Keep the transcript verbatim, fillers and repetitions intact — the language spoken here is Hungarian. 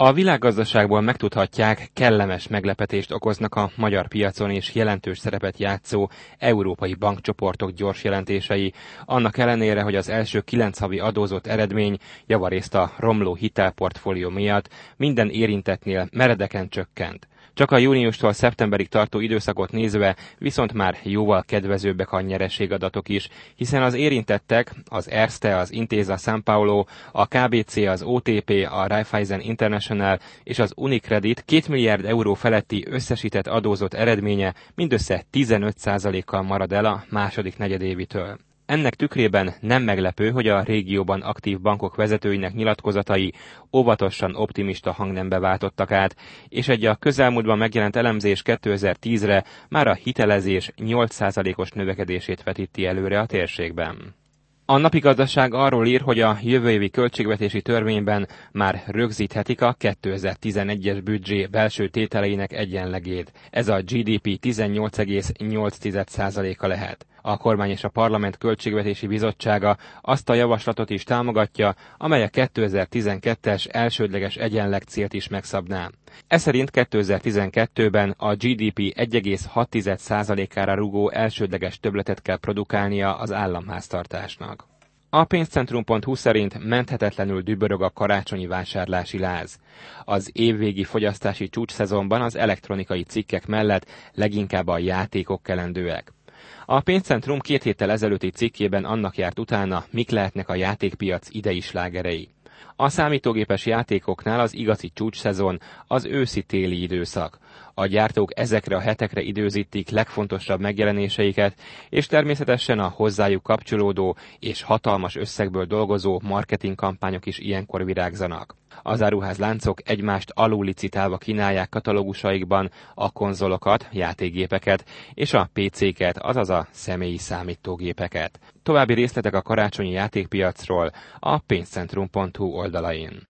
A világgazdaságból megtudhatják, kellemes meglepetést okoznak a magyar piacon és jelentős szerepet játszó európai bankcsoportok gyors jelentései, annak ellenére, hogy az első kilenc havi adózott eredmény javarészt a romló hitelportfólió miatt minden érintettnél meredeken csökkent. Csak a júniustól szeptemberig tartó időszakot nézve viszont már jóval kedvezőbbek a nyereségadatok is, hiszen az érintettek, az Erste, az Intesa Sanpaolo, a ká bé cé, az o té pé, a Raiffeisen International és az Unicredit két milliárd euró feletti összesített adózott eredménye mindössze tizenöt százalékkal marad el a második negyedévitől. Ennek tükrében nem meglepő, hogy a régióban aktív bankok vezetőinek nyilatkozatai óvatosan optimista hangnembe váltottak át, és egy a közelmúltban megjelent elemzés kétezer-tízre már a hitelezés nyolc százalékos növekedését vetíti előre a térségben. A napi gazdaság arról ír, hogy a jövő évi költségvetési törvényben már rögzíthetik a kétezer-tizenegyes büdzsé belső tételeinek egyenlegét. Ez a gé dé pé tizennyolc egész nyolc százaléka lehet. A kormány és a parlament költségvetési bizottsága azt a javaslatot is támogatja, amely a kétezer-tizenkettes elsődleges egyenleg célt is megszabná. Ez szerint kétezer-tizenkettőben a gé dé pé egy egész hat százalékára rúgó elsődleges többletet kell produkálnia az államháztartásnak. A pénzcentrum pont hu szerint menthetetlenül dübörög a karácsonyi vásárlási láz. Az évvégi fogyasztási csúcsszezonban az elektronikai cikkek mellett leginkább a játékok kelendőek. A pénzcentrum két héttel ezelőtti cikkében annak járt utána, mik lehetnek a játékpiac idei slágerei. A számítógépes játékoknál az igazi csúcsszezon az őszi-téli időszak. A gyártók ezekre a hetekre időzítik legfontosabb megjelenéseiket, és természetesen a hozzájuk kapcsolódó és hatalmas összegből dolgozó marketingkampányok is ilyenkor virágzanak. Az áruházláncok egymást alullicitálva kínálják katalógusaikban a konzolokat, játékgépeket és a pé céket, azaz a személyi számítógépeket. További részletek a karácsonyi játékpiacról a pénzcentrum pont hu oldalain.